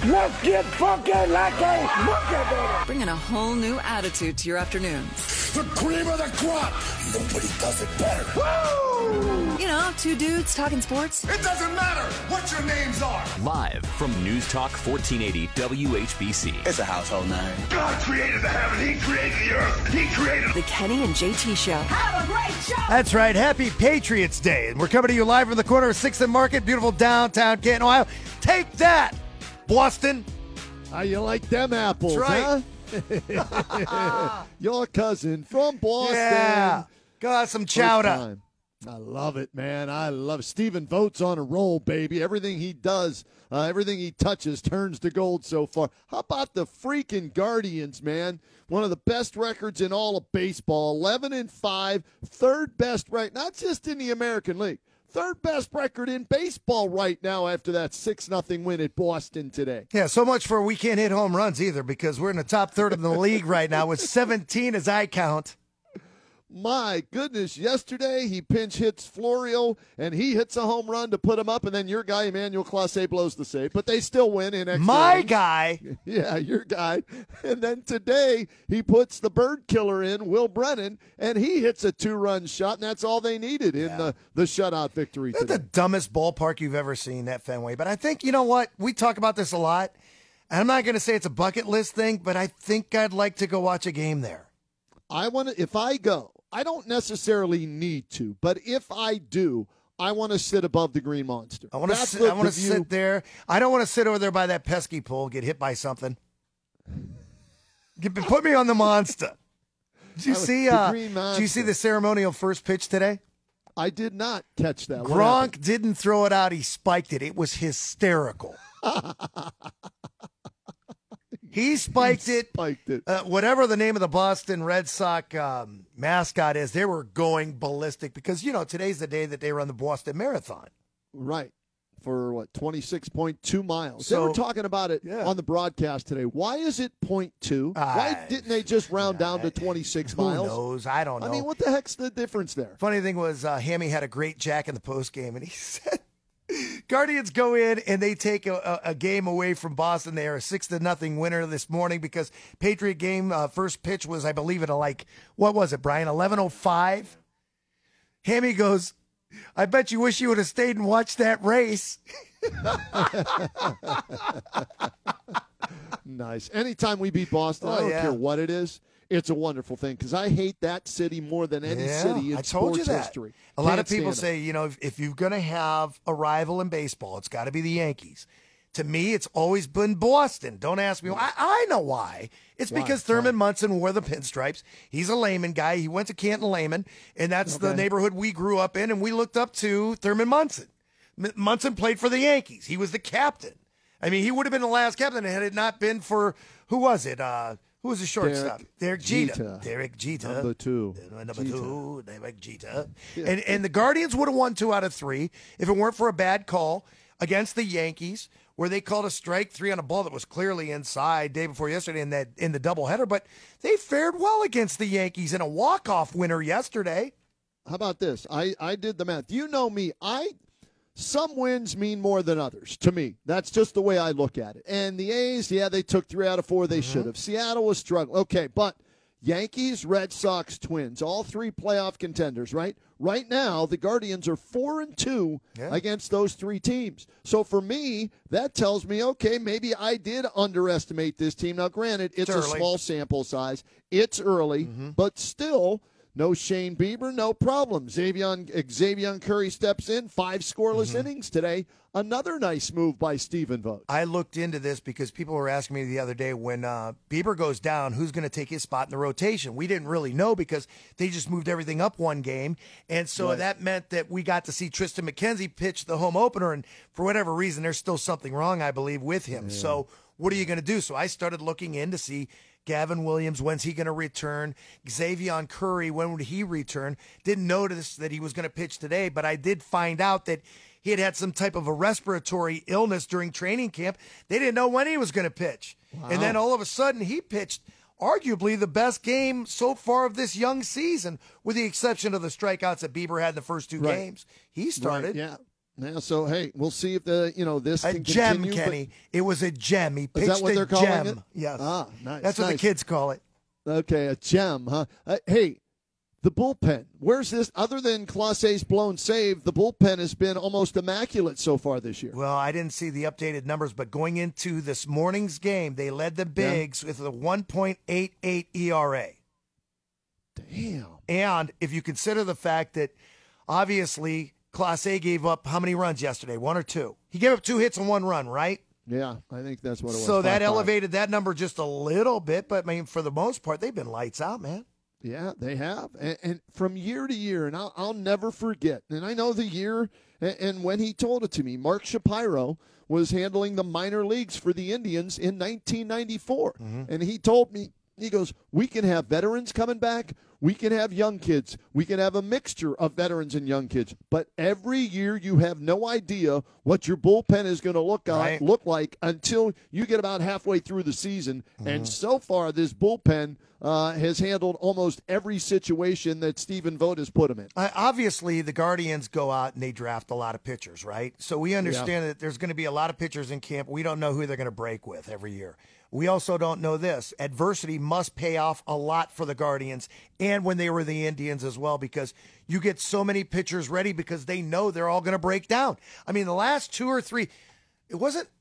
Let's get funky like a monkey, baby. Bringing a whole new attitude to your afternoons. The cream of the crop. Nobody does it better. Woo! You know, two dudes talking sports. It doesn't matter what your names are. Live from News Talk 1480 WHBC. It's a household name. God created the heaven. He created the earth. He created The Kenny and JT Show. Have a great show. That's right. Happy Patriots Day. And we're coming to you live from the corner of 6th and Market, beautiful downtown Canton, Ohio. Take that, Boston. How you like them apples, That's huh? Your cousin from Boston. Yeah. Got some First chowder. time. I love it, man. I love it. Stephen Vogt's on a roll, baby. Everything he does, everything he touches turns to gold so far. How about the freaking Guardians, man? One of the best records in all of baseball. 11-5, third best right, not just in the American League. Third best record in baseball right now after that 6-0 win at Boston today. Yeah, so much for we can't hit home runs either because we're in the top third of the league right now with 17 as I count. My goodness, yesterday he pinch hits Florio, and he hits a home run to put him up, and then your guy, Emmanuel Clase, blows the save. But they still win in extra My innings. guy. Yeah, your guy. And then today he puts the bird killer in, Will Brennan, and he hits a 2-run shot, and that's all they needed in the shutout victory That's today. the dumbest ballpark you've ever seen, that Fenway. But I think, you know what? We talk about this a lot. And I'm not going to say it's a bucket list thing, but I think I'd like to go watch a game there. If I go, I don't necessarily need to, but if I do, I want to sit above the Green Monster. I want to sit there. I don't want to sit over there by that pesky pole, get hit by something. Put me on the Monster. Did you see the ceremonial first pitch today? I did not catch that. Gronk didn't throw it out. He spiked it. It was hysterical. He spiked it. Whatever the name of the Boston Red Sox mascot is, they were going ballistic because, today's the day that they run the Boston Marathon. Right. For 26.2 miles. So, they were talking about it on the broadcast today. Why is it 0.2? Why didn't they just round down to 26 miles? Who knows? I don't know. I mean, what the heck's the difference there? Funny thing was, Hammy had a great jack in the post game, and he said, Guardians go in and they take a game away from Boston. They are a 6-0 winner this morning because Patriot game first pitch was, I believe, at what was it, Brian? 11:05. Hammy goes, I bet you wish you would have stayed and watched that race. Nice. Anytime we beat Boston, I don't care what it is. It's a wonderful thing because I hate that city more than any city in sports history. A lot of people say, if you're going to have a rival in baseball, it's got to be the Yankees. To me, it's always been Boston. Don't ask me why. I know why. It's because Thurman Munson wore the pinstripes. He's a Lehman guy. He went to Canton Lehman, and that's the neighborhood we grew up in, and we looked up to Thurman Munson. Munson played for the Yankees. He was the captain. I mean, he would have been the last captain had it not been for, who was it? Who was the shortstop? Derek Jeter. Derek Jeter. Number two, Derek Jeter. And the Guardians would have won 2 out of 3 if it weren't for a bad call against the Yankees, where they called a strike 3 on a ball that was clearly inside day before yesterday in the doubleheader. But they fared well against the Yankees in a walk-off winner yesterday. How about this? I did the math. You know me. Some wins mean more than others to me. That's just the way I look at it. And the A's, they took 3 out of 4 they should have. Seattle was struggling. Okay, but Yankees, Red Sox, Twins, all 3 playoff contenders, right? Right now, the Guardians are 4-2 against those 3 teams. So for me, that tells me, okay, maybe I did underestimate this team. Now, granted, it's a small sample size. It's early, but still, no Shane Bieber, no problem. Xavier Curry steps in, 5 scoreless innings today. Another nice move by Stephen Vogt. I looked into this because people were asking me the other day when Bieber goes down, who's going to take his spot in the rotation? We didn't really know because they just moved everything up one game. And so that meant that we got to see Tristan McKenzie pitch the home opener. And for whatever reason, there's still something wrong, I believe, with him. Yeah. So what are you going to do? So I started looking in to see Gavin Williams, when's he going to return? Xavier Curry, when would he return? Didn't notice that he was going to pitch today, but I did find out that he had some type of a respiratory illness during training camp. They didn't know when he was going to pitch. Wow. And then all of a sudden he pitched arguably the best game so far of this young season, with the exception of the strikeouts that Bieber had in the first 2 games. He started. Right, yeah. Yeah, so, hey, we'll see if this A can gem, continue. Kenny. It was a gem. He pitched that what a they're calling gem. it? Yes. Ah, nice. That's what the nice. kids call it. Okay, a gem, huh? Hey, the bullpen. Where's this? Other than Clase's blown save, the bullpen has been almost immaculate so far this year. Well, I didn't see the updated numbers, but going into this morning's game, they led the Bigs with a 1.88 ERA. Damn. And if you consider the fact that obviously Clase gave up how many runs yesterday? 1 or 2? He gave up 2 hits and 1 run, right? Yeah, I think that's what it was. So that 5-5. elevated that number just a little bit, but I mean, for the most part, they've been lights out, man. Yeah, they have. And from year to year, and I'll never forget, and I know the year, and when he told it to me, Mark Shapiro was handling the minor leagues for the Indians in 1994. And he told me, he goes, we can have veterans coming back. We can have young kids. We can have a mixture of veterans and young kids. But every year you have no idea what your bullpen is going to look like until you get about halfway through the season. And so far, this bullpen has handled almost every situation that Stephen Vogt has put them in. Obviously, the Guardians go out and they draft a lot of pitchers, right? So we understand that there's going to be a lot of pitchers in camp. We don't know who they're going to break with every year. We also don't know this. Adversity must pay off a lot for the Guardians and when they were the Indians as well, because you get so many pitchers ready because they know they're all going to break down. I mean, the last 2 or 3, it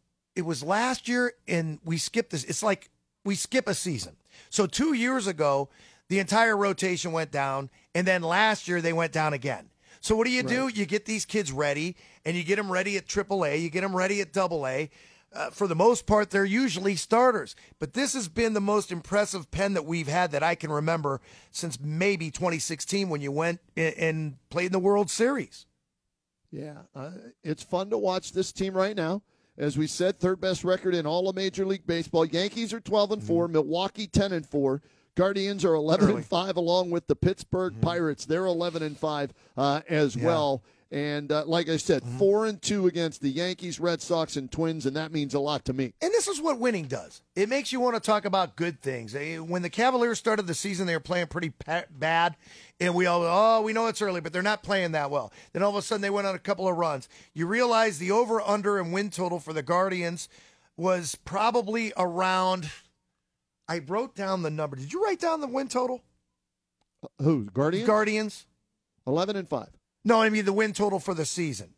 was last year and we skipped this. It's like we skip a season. So 2 years ago, the entire rotation went down, and then last year they went down again. So what do? You get these kids ready, and you get them ready at AAA, you get them ready at AA. For the most part, they're usually starters. But this has been the most impressive pen that we've had that I can remember since maybe 2016 when you went and played in the World Series. Yeah, it's fun to watch this team right now. As we said, third best record in all of Major League Baseball. Yankees are 12-4, Milwaukee 10-4. Guardians are 11-5, along with the Pittsburgh Pirates. They're 11-5 as well. And like I said, 4-2 against the Yankees, Red Sox, and Twins, and that means a lot to me. And this is what winning does. It makes you want to talk about good things. When the Cavaliers started the season, they were playing pretty bad, and we all, we know it's early, but they're not playing that well. Then all of a sudden, they went on a couple of runs. You realize the over-under and win total for the Guardians was probably around, I wrote down the number. Did you write down the win total? Who, Guardians? Guardians. 11-5. No, I mean the win total for the season.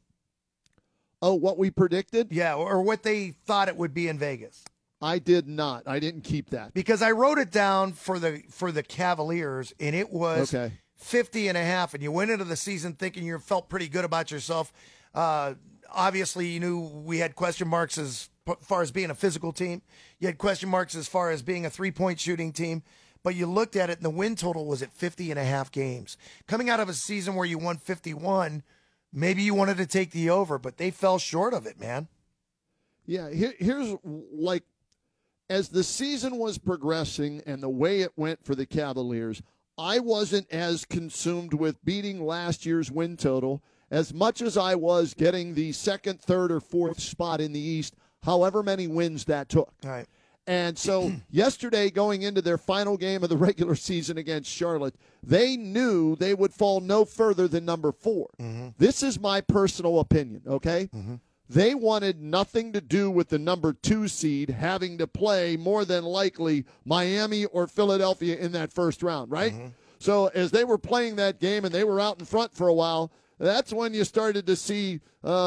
Oh, what we predicted? Yeah, or what they thought it would be in Vegas. I did not. I didn't keep that. Because I wrote it down for the Cavaliers, and it was 50.5, and you went into the season thinking you felt pretty good about yourself. Obviously, you knew we had question marks as far as being a physical team. You had question marks as far as being a three-point shooting team. But you looked at it, and the win total was at 50.5 games. Coming out of a season where you won 51, maybe you wanted to take the over, but they fell short of it, man. Yeah, here's like, as the season was progressing and the way it went for the Cavaliers, I wasn't as consumed with beating last year's win total as much as I was getting the second, third, or fourth spot in the East, however many wins that took. All right. And so yesterday, going into their final game of the regular season against Charlotte, they knew they would fall no further than number 4. This is my personal opinion, okay? They wanted nothing to do with the number 2 seed having to play more than likely Miami or Philadelphia in that first round, right? So as they were playing that game and they were out in front for a while, that's when you started to see,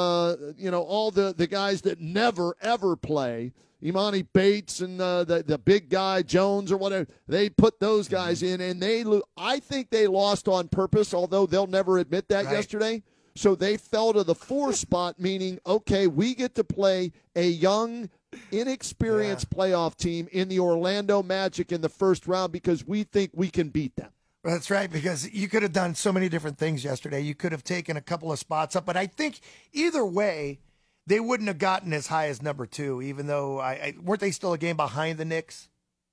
all the guys that never, ever play, Imani Bates and the big guy, Jones or whatever, they put those guys in, and I think they lost on purpose, although they'll never admit that yesterday. So they fell to the 4 spot, meaning, okay, we get to play a young, inexperienced playoff team in the Orlando Magic in the first round because we think we can beat them. That's right, because you could have done so many different things yesterday. You could have taken a couple of spots up, but I think either way, they wouldn't have gotten as high as number 2, even though weren't they still a game behind the Knicks?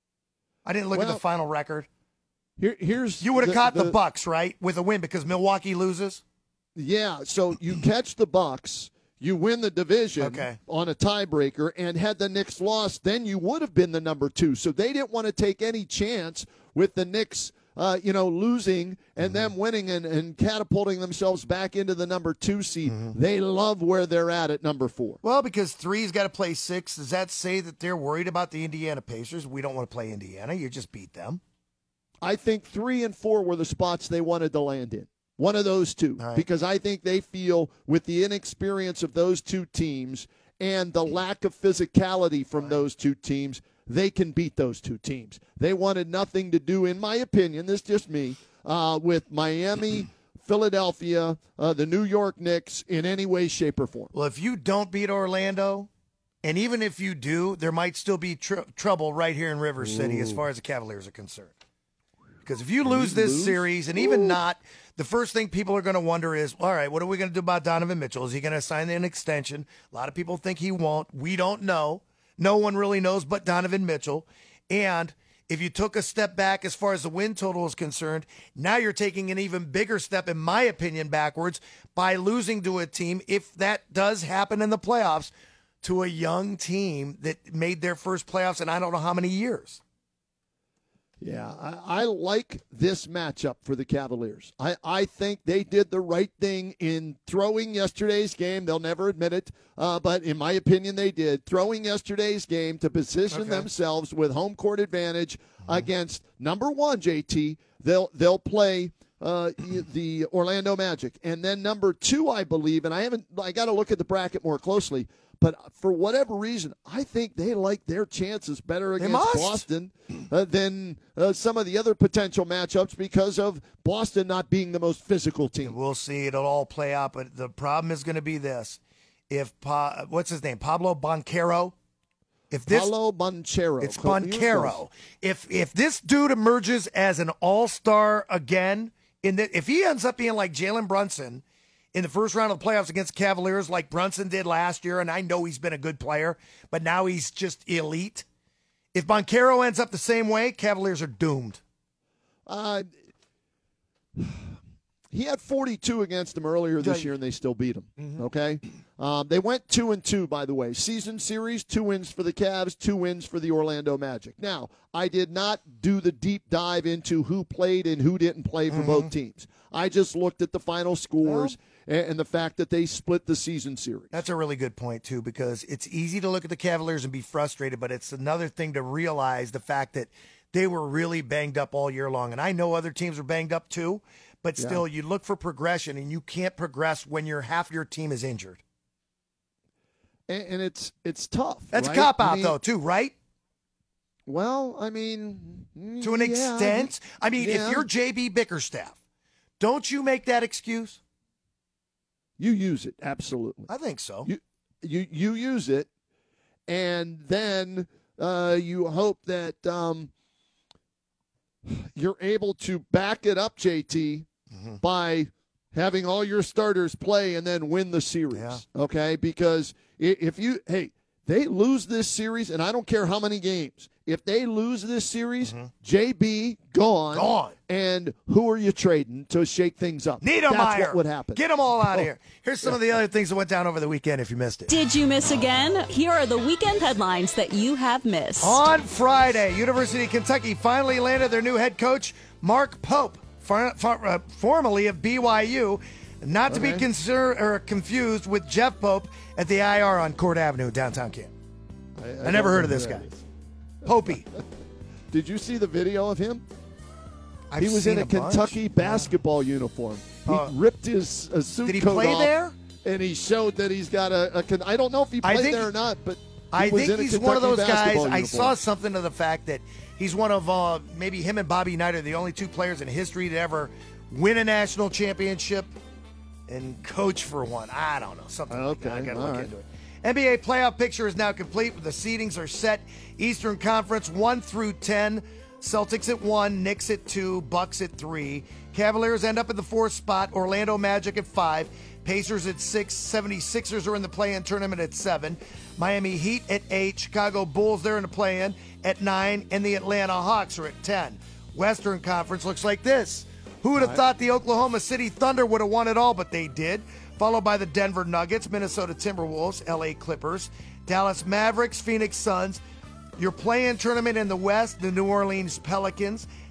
I didn't look at the final record. Here's you would have caught the Bucks, right, with a win because Milwaukee loses? Yeah, so you catch the Bucks, you win the division on a tiebreaker, and had the Knicks lost, then you would have been the number 2. So they didn't want to take any chance with the Knicks losing and them winning and catapulting themselves back into the number 2 seed. They love where they're at number 4. Well, because 3's got to play 6. Does that say that they're worried about the Indiana Pacers? We don't want to play Indiana. You just beat them. I think 3 and 4 were the spots they wanted to land in. One of those two. Right. Because I think they feel with the inexperience of those two teams and the lack of physicality from those two teams, they can beat those two teams. They wanted nothing to do, in my opinion, this is just me, with Miami, Philadelphia, the New York Knicks in any way, shape, or form. Well, if you don't beat Orlando, and even if you do, there might still be trouble right here in River City as far as the Cavaliers are concerned. Because if you lose this series, and even not, the first thing people are going to wonder is, all right, what are we going to do about Donovan Mitchell? Is he going to sign an extension? A lot of people think he won't. We don't know. No one really knows but Donovan Mitchell. And if you took a step back as far as the win total is concerned, now you're taking an even bigger step, in my opinion, backwards by losing to a team, if that does happen in the playoffs, to a young team that made their first playoffs in I don't know how many years. Yeah, I like this matchup for the Cavaliers. I think they did the right thing in throwing yesterday's game. They'll never admit it, but in my opinion, they did. Throwing yesterday's game to position themselves with home court advantage against number 1, JT. They'll play the Orlando Magic, and then number 2, I believe, and I got to look at the bracket more closely. But for whatever reason, I think they like their chances better against Boston than some of the other potential matchups because of Boston not being the most physical team. We'll see. It'll all play out. But the problem is going to be this. If, what's his name? Pablo Banchero? Paulo Banchero. It's Banchero. If this dude emerges as an all-star again, if he ends up being like Jalen Brunson in the first round of the playoffs against the Cavaliers like Brunson did last year, and I know he's been a good player, but now he's just elite. If Banchero ends up the same way, Cavaliers are doomed. He had 42 against them earlier this year, and they still beat him. Okay? They went 2-2, by the way. Season series, 2 wins for the Cavs, 2 wins for the Orlando Magic. Now, I did not do the deep dive into who played and who didn't play for both teams. I just looked at the final scores and the fact that they split the season series. That's a really good point, too, because it's easy to look at the Cavaliers and be frustrated, but it's another thing to realize the fact that they were really banged up all year long. And I know other teams were banged up, too, but still, you look for progression, and you can't progress when half your team is injured. And it's tough. That's right? a cop-out, though, too, right? Well, I mean, to an extent. I mean, if you're J.B. Bickerstaff, don't you make that excuse? You use it, absolutely. I think so. You use it, and then you hope that you're able to back it up, JT, by having all your starters play and then win the series. Okay? Because if they lose this series, and I don't care how many games, if they lose this series, JB gone. And who are you trading to shake things up? Niedermeyer. That's what would happen. Get them all out of here. Here's some of the other things that went down over the weekend if you missed it. Did you miss again? Here are the weekend headlines that you have missed. On Friday, University of Kentucky finally landed their new head coach, Mark Pope, formerly of BYU, not to be confused with Jeff Pope at the IR on Court Avenue in downtown Canton. I never heard of this guy. Popey. Did you see the video of him? I've he was seen in a Kentucky basketball uniform. He ripped his suit Did he coat play off, there? And he showed that he's got I don't know if he played there or not, but I think he's one of those guys. Uniform. I saw something to the fact that he's one of maybe him and Bobby Knight are the only 2 players in history to ever win a national championship and coach for one. I don't know. Something like that. I got to look into it. NBA playoff picture is now complete. The seedings are set. Eastern Conference 1 through 10. Celtics at 1, Knicks at 2, Bucks at 3. Cavaliers end up at the 4th spot. Orlando Magic at 5. Pacers at 6. 76ers are in the play-in tournament at 7. Miami Heat at 8. Chicago Bulls, they're in the play-in at 9. And the Atlanta Hawks are at 10. Western Conference looks like this. Who would have thought the Oklahoma City Thunder would have won it all, but they did. Followed by the Denver Nuggets, Minnesota Timberwolves, LA Clippers, Dallas Mavericks, Phoenix Suns. Your play-in tournament in the West, the New Orleans Pelicans,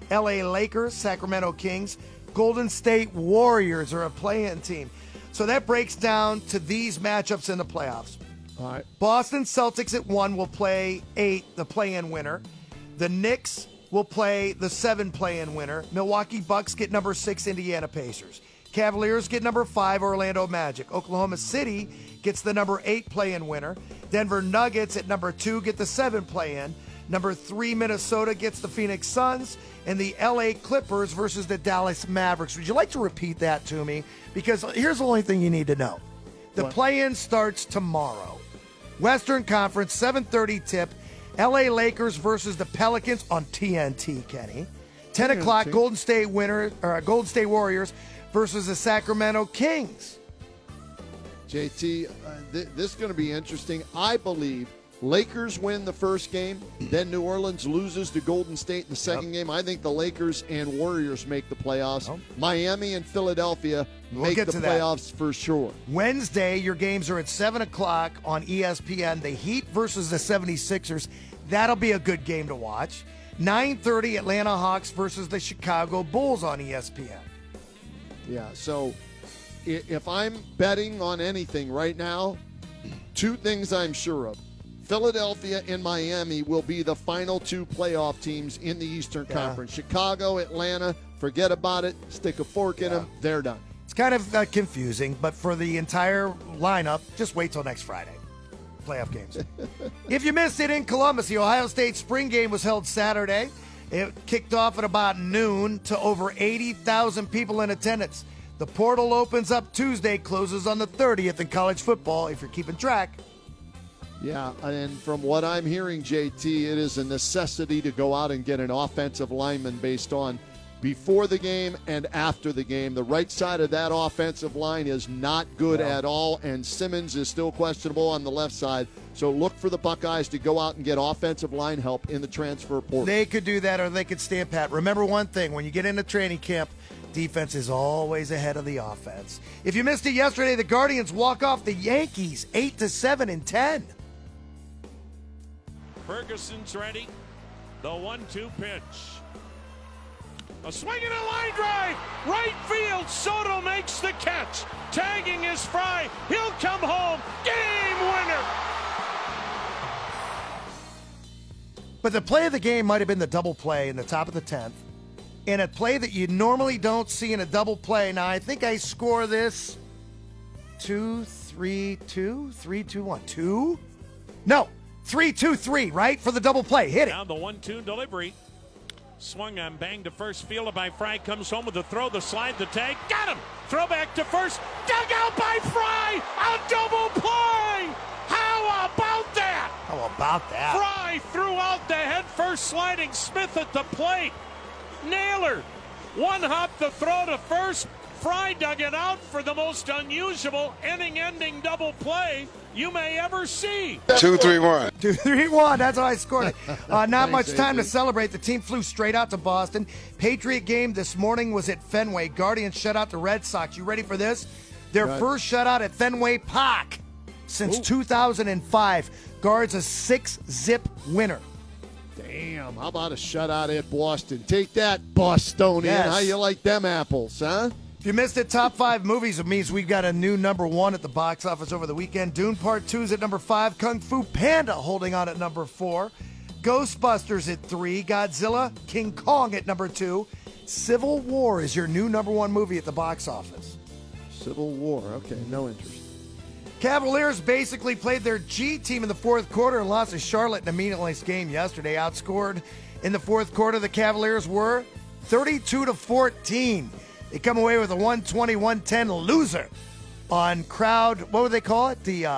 LA Lakers, Sacramento Kings, Golden State Warriors are a play-in team. So that breaks down to these matchups in the playoffs. All right. Boston Celtics at 1 will play 8, the play-in winner. The Knicks will play the 7 play-in winner. Milwaukee Bucks get number 6, Indiana Pacers. Cavaliers get number 5, Orlando Magic. Oklahoma City gets the number 8 play-in winner. Denver Nuggets at number 2 get the 7 play-in. Number 3, Minnesota gets the Phoenix Suns. And the LA Clippers versus the Dallas Mavericks. Would you like to repeat that to me? Because here's the only thing you need to know. The play-in starts tomorrow. Western Conference, 7:30 tip. LA Lakers versus the Pelicans on TNT, Kenny. 10 o'clock, Golden State Warriors versus the Sacramento Kings. JT, this is going to be interesting. I believe Lakers win the first game, then New Orleans loses to Golden State in the second game. I think the Lakers and Warriors make the playoffs. Miami and Philadelphia make the playoffs for sure. Wednesday, your games are at 7 o'clock on ESPN. The Heat versus the 76ers. That'll be a good game to watch. 9:30, Atlanta Hawks versus the Chicago Bulls on ESPN. Yeah, so if I'm betting on anything right now, 2 things I'm sure of. Philadelphia and Miami will be the final 2 playoff teams in the Eastern Conference. Chicago, Atlanta, forget about it. Stick a fork in them. They're done. It's kind of confusing, but for the entire lineup, just wait till next Friday. Playoff games. If you missed it in Columbus, the Ohio State spring game was held Saturday. It kicked off at about noon to over 80,000 people in attendance. The portal opens up Tuesday, closes on the 30th in college football, if you're keeping track. Yeah, and from what I'm hearing, JT, it is a necessity to go out and get an offensive lineman based on before the game and after the game. The right side of that offensive line is not good at all, and Simmons is still questionable on the left side. So look for the Buckeyes to go out and get offensive line help in the transfer portal. They could do that, or they could stand pat. Remember one thing, when you get into training camp, defense is always ahead of the offense. If you missed it yesterday, the Guardians walk off the Yankees 8-7 in 10. Ferguson's ready. The 1-2 pitch. A swing and a line drive. Right field. Soto makes the catch. Tagging is Fry. He'll come home. Game winner. But the play of the game might have been the double play in the top of the 10th. And a play that you normally don't see in a double play. Now, I think I score this 2-3-2, 3-2-1, 2? No. 3-2-3, right, for the double play. Hit it. Now the 1-2 delivery. Swung on, banged to first, fielded by Fry. Comes home with the throw, the slide, the tag. Got him! Throw back to first. Dug out by Fry! A double play! How about that? How about that? Fry threw out the head first sliding Smith at the plate. Naylor. One hop the throw to first. Fry dug it out for the most unusual inning-ending double play you may ever see. 2-3-1. 2-3-1. That's how I scored it. Not much time to celebrate. The team flew straight out to Boston. Patriot game this morning was at Fenway. Guardians shut out the Red Sox. You ready for this? Their first shutout at Fenway Park since 2005. Guards a 6-zip winner. Damn, how about a shutout at Boston? Take that, Bostonian. Yes. How you like them apples, huh? If you missed it, top 5 movies, it means we've got a new number 1 at the box office over the weekend. Dune Part 2 is at number 5. Kung Fu Panda holding on at number 4. Ghostbusters at 3. Godzilla, King Kong at number 2. Civil War is your new number 1 movie at the box office. Civil War. Okay, no interest. Cavaliers basically played their G team in the fourth quarter and lost to Charlotte in a meaningless game yesterday. Outscored in the fourth quarter, the Cavaliers were 32-14. They come away with a 120-110 loser on crowd, what would they call it? The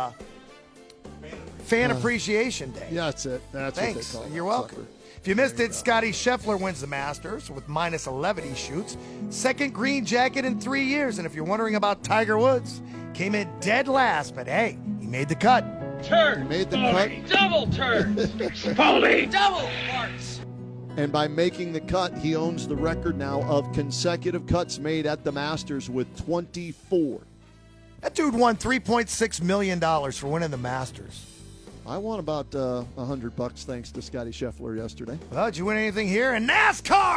Fan Appreciation Day. Yeah, that's it. That's Thanks. what they call it. You're welcome. If you missed it, Scotty Scheffler wins the Masters with -11 he shoots. Second green jacket in 3 years. And if you're wondering about Tiger Woods, came in dead last, but hey, he made the cut. He made the cut. Double turns. Foley. Double parts. And by making the cut, he owns the record now of consecutive cuts made at the Masters with 24. That dude won $3.6 million for winning the Masters. I won about $100 thanks to Scotty Scheffler yesterday. Well, did you win anything here? In NASCAR!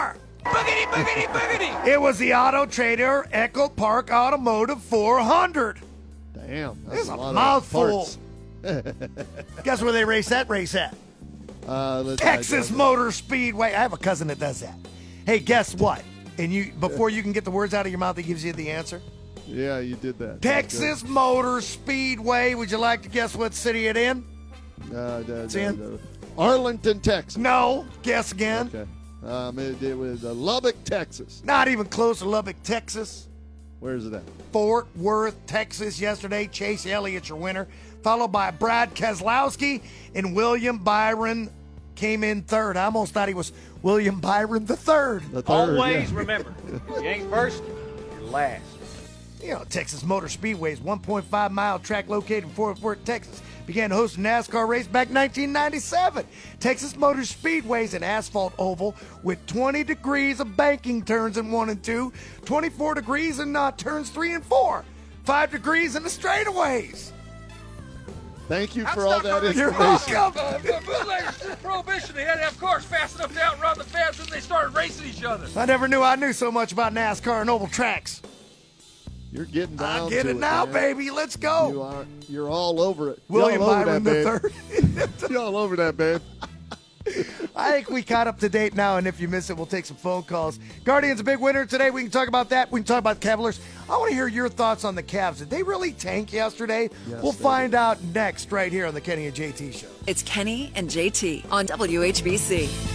Boogity, boogity, boogity. It was the Auto Trader Echo Park Automotive 400. Damn. That's It's a lot of mouthful. parts. Guess where they race that race at? Texas Motor Speedway. I have a cousin that does that. Hey, guess what? And before you can get the words out of your mouth, he gives you the answer. Yeah, you did that. Texas Motor Speedway. Would you like to guess what city it in? No. Arlington, Texas. No. Guess again. Okay. It was Lubbock, Texas. Not even close to Lubbock, Texas. Where is it at? Fort Worth, Texas yesterday. Chase Elliott, your winner, followed by Brad Keselowski, and William Byron came in third. I almost thought he was William Byron the third. Always remember, you ain't first, you're last. You know, Texas Motor Speedway's 1.5-mile track located in Fort Worth, Texas. Began hosting NASCAR race back in 1997. Texas Motor Speedway's an asphalt oval with 20 degrees of banking turns in 1 and 2, 24 degrees in turns 3 and 4, 5 degrees in the straightaways. Thank you for all that You're information. welcome. Bootleggers, since Prohibition, they had to have cars fast enough to outrun the fans when they started racing each other. I never knew I knew so much about NASCAR and oval tracks. You're getting down I get to it now, man. baby. Let's go. You're all over it. William You're all over Byron that, the babe. third. You're all over that, babe. I think we caught up to date now, and if you miss it, we'll take some phone calls. Guardians a big winner today. We can talk about that. We can talk about the Cavaliers. I want to hear your thoughts on the Cavs. Did they really tank yesterday? Yes, We'll they find did. out next right here on the Kenny and JT Show. It's Kenny and JT on WHBC.